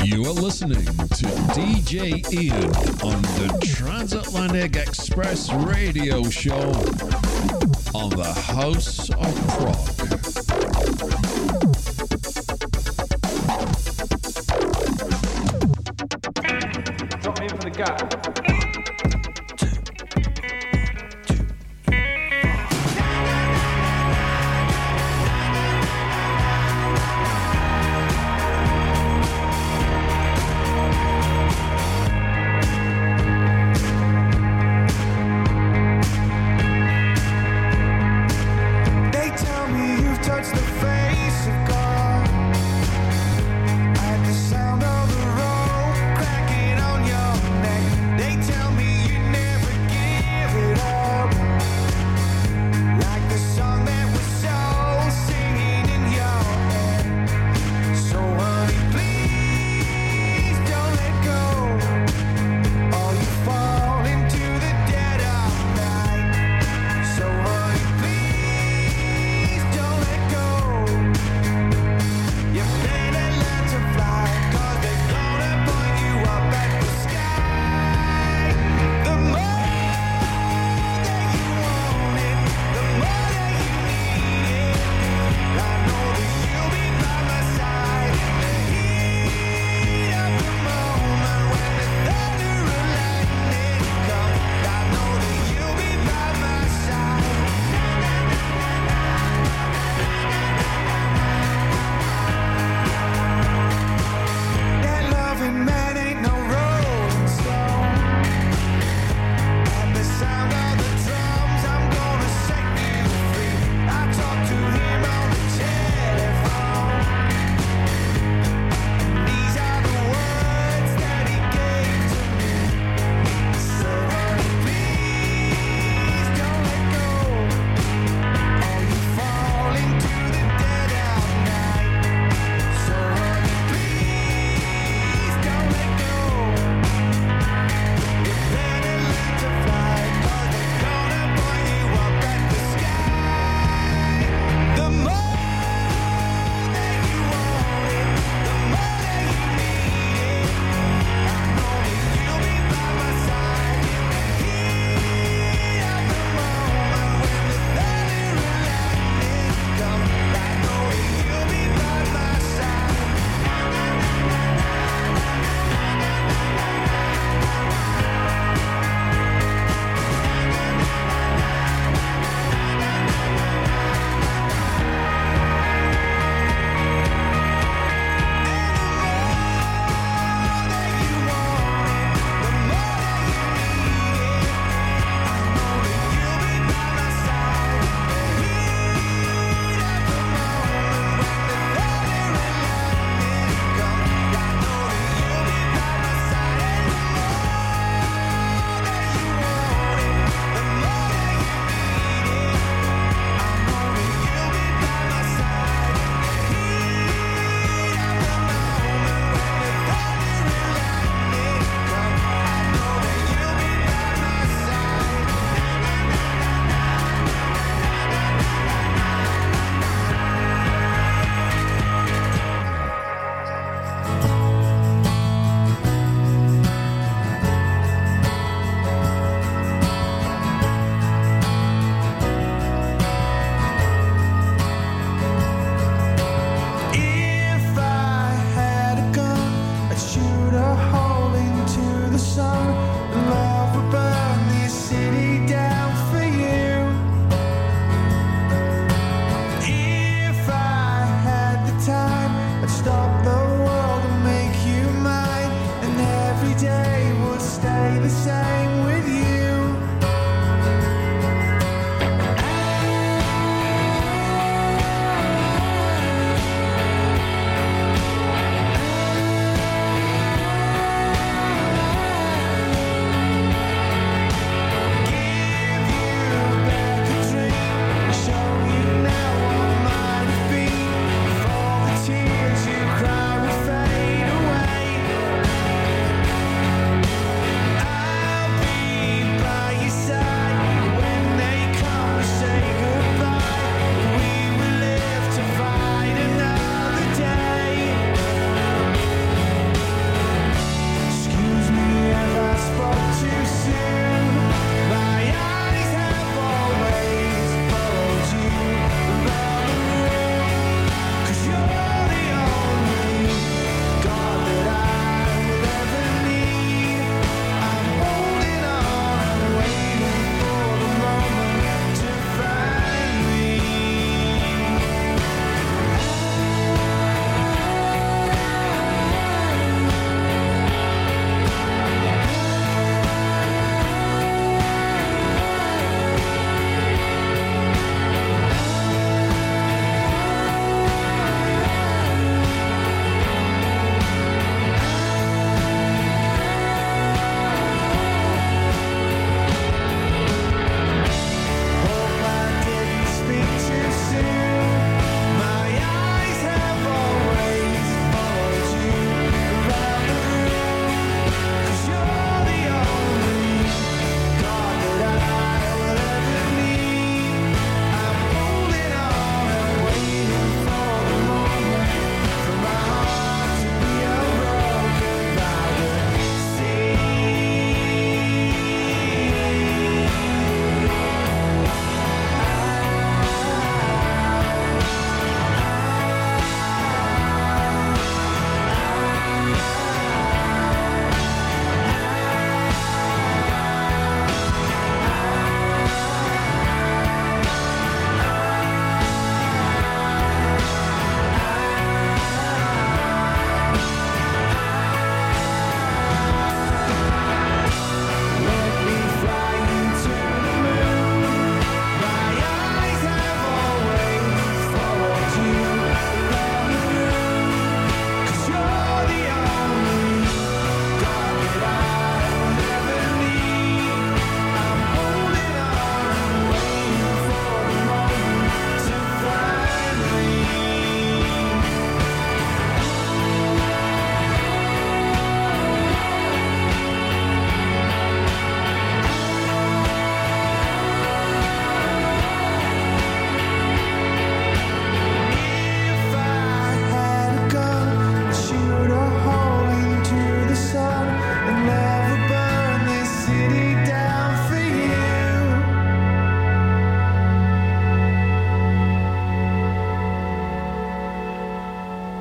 You are listening to DJ Ian on the Transatlantic Express radio show on the House of Prog. Drop me in for the gap. They tell me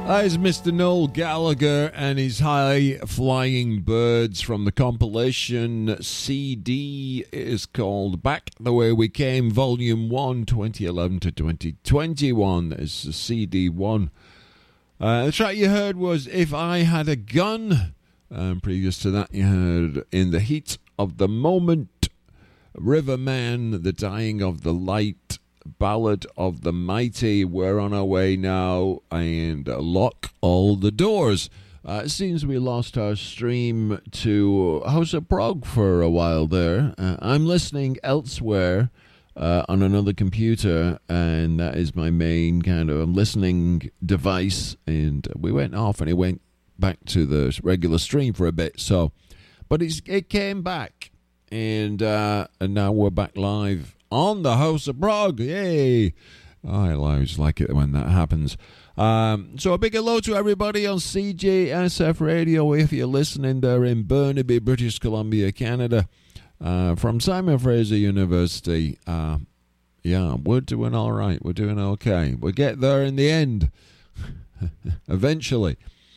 That is Mr. Noel Gallagher and his High Flying Birds from the compilation CD. It is called Back the Way We Came, Volume 1, 2011 to 2021. It's the CD 1. The track you heard was If I Had a Gun. Previous to that, you heard In the Heat of the Moment, Riverman, The Dying of the Light, Ballad of the Mighty, We're on Our Way Now, and Lock All the Doors. It seems we lost our stream to House of Prog for a while there. I'm listening elsewhere on another computer, and that is my main kind of listening device, and we went off and it went back to the regular stream for a bit. So, but it came back, and now we're back live on the House of Prog. Yay! I always like it when that happens. So a big hello to everybody on CJSF Radio if you're listening there in Burnaby, British Columbia, Canada. From Simon Fraser University. Yeah, we're doing all right. We're doing okay. We'll get there in the end. Eventually.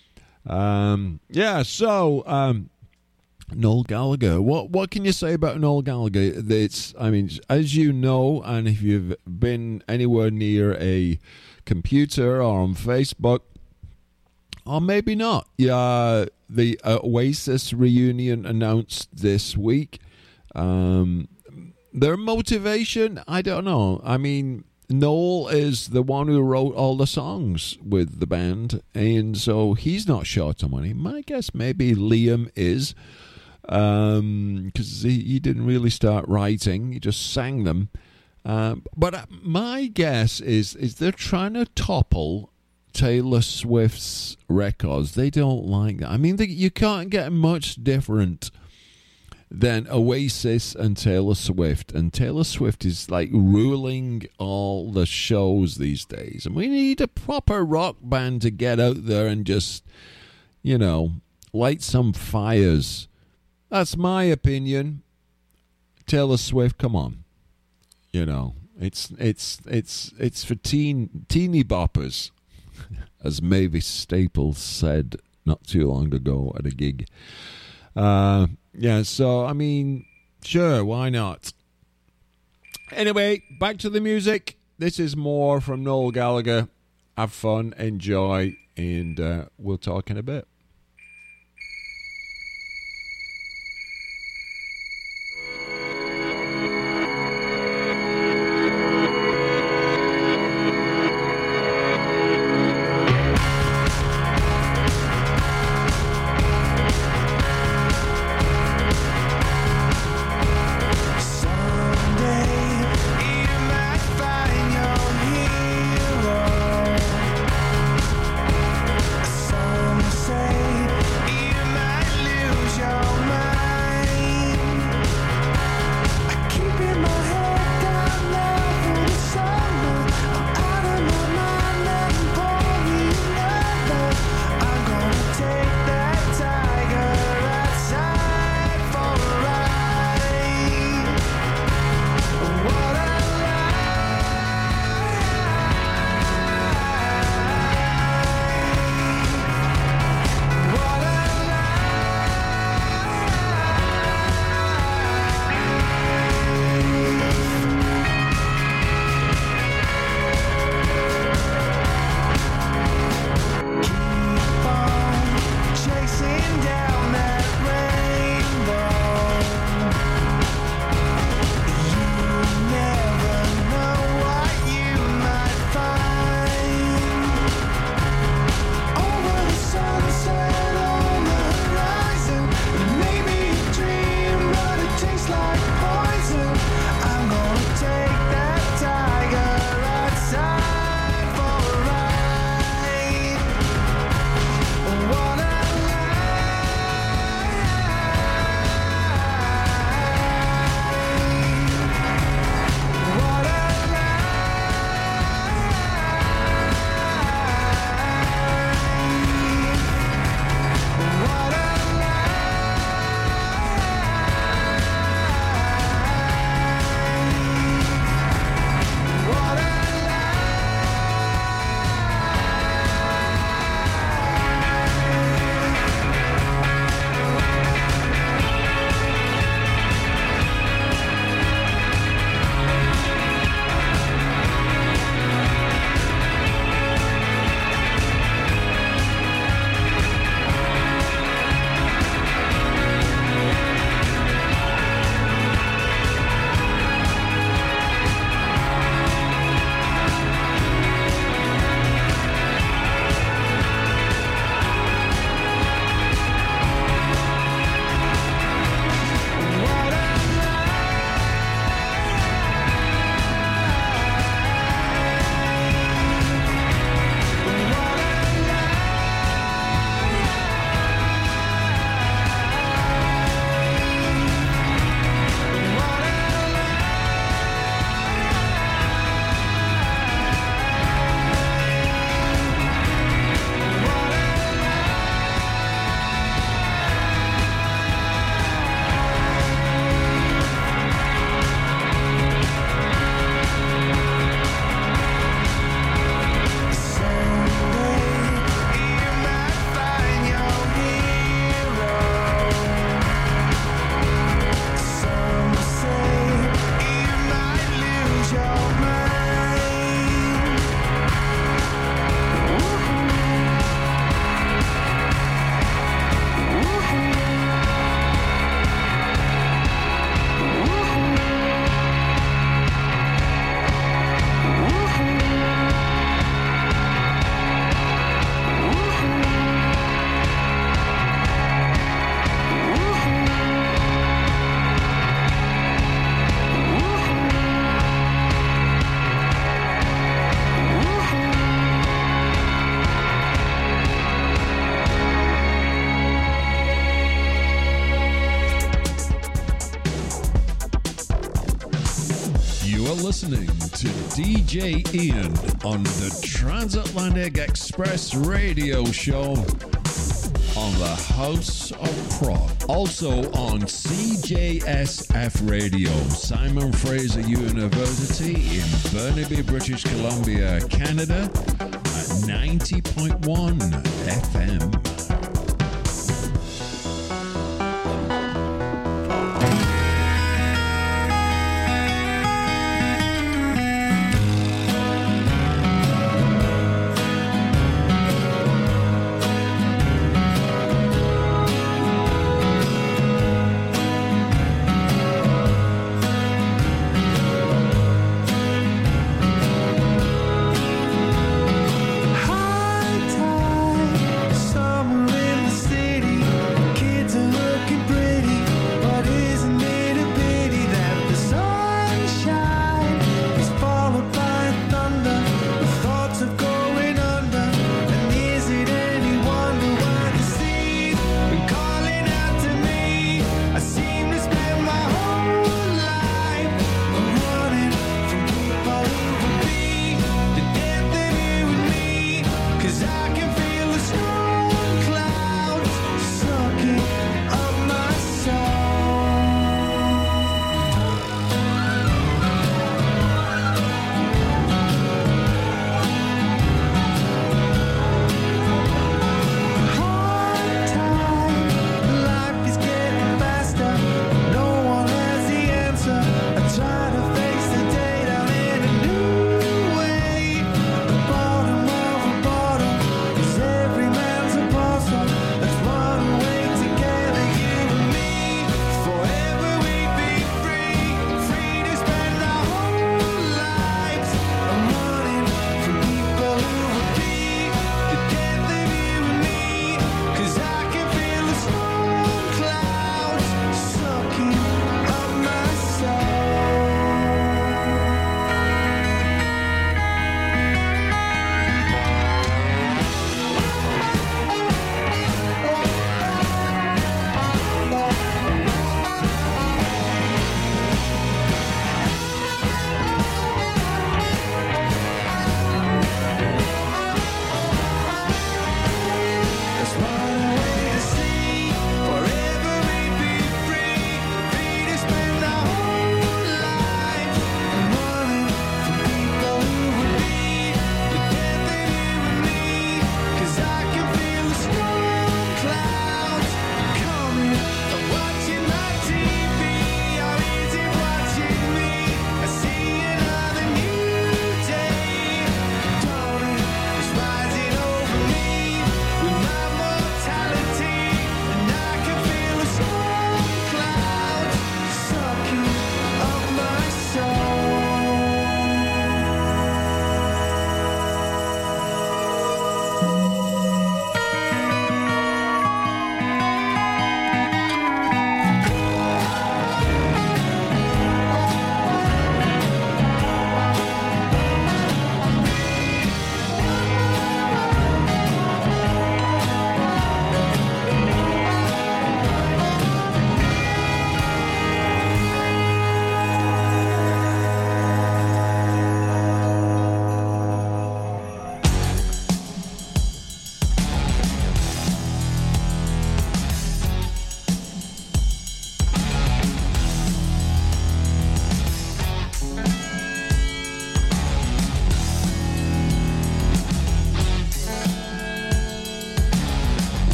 Noel Gallagher. What can you say about Noel Gallagher? As you know, and if you've been anywhere near a computer or on Facebook, or maybe not, the Oasis reunion announced this week. Their motivation, I don't know. I mean, Noel is the one who wrote all the songs with the band, and so he's not short on money. My guess maybe Liam is, because he didn't really start writing, he just sang them. But my guess is they're trying to topple Taylor Swift's records. They don't like that. I mean, you can't get much different than Oasis and Taylor Swift. And Taylor Swift is like ruling all the shows these days. And we need a proper rock band to get out there and just, light some fires. That's my opinion. Taylor Swift, come on. It's for teeny boppers, as Mavis Staples said not too long ago at a gig. So, I mean, sure, why not? Anyway, back to the music. This is more from Noel Gallagher. Have fun, enjoy, and we'll talk in a bit. Say listening to DJ Ian on the Transatlantic Express radio show on the House of Prog. Also on CJSF Radio, Simon Fraser University in Burnaby, British Columbia, Canada at 90.1 FM.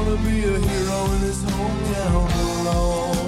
wanna be a hero in his hometown alone.